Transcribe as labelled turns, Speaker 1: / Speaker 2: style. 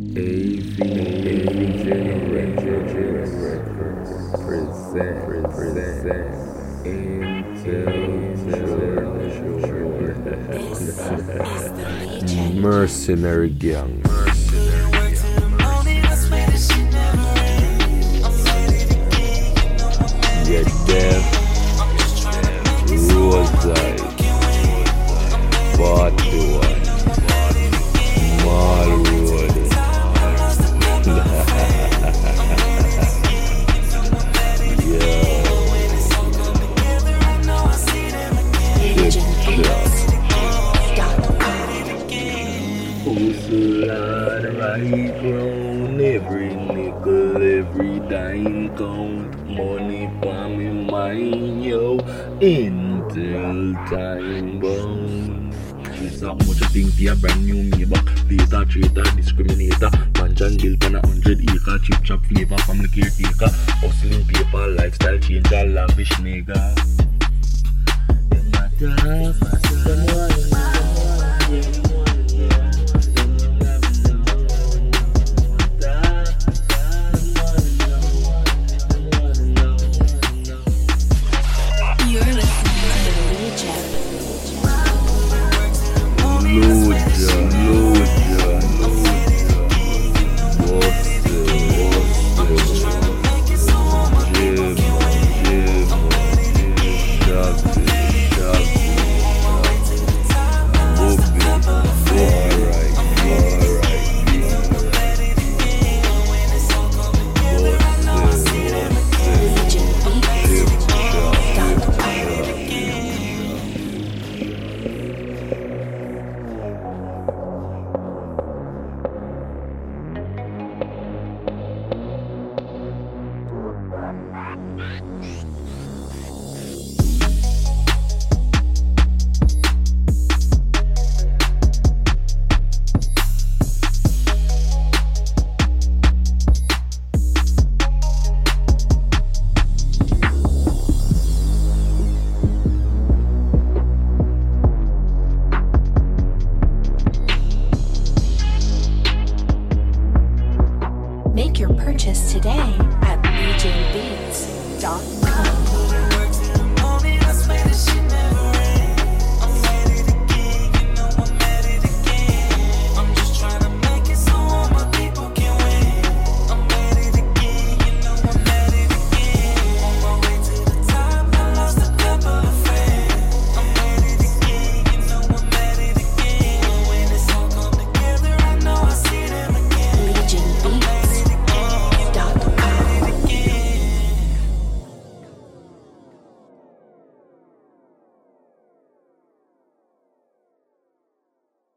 Speaker 1: AV Records present Mercenary Gang. Yeah, Death, Roadside, Part 1, Mall Road. Hustle hard, right round, every nickel, every dime count. Money for me mind, yo, until time bound. She's up much thing for a brand new Maybach. Later, traitor, discriminator. Mansion built on 100 acre. Chip chop flavor, family caretaker. Hustling paper, lifestyle changer, lavish nigga.
Speaker 2: Make your purchase today at legionbeats.com.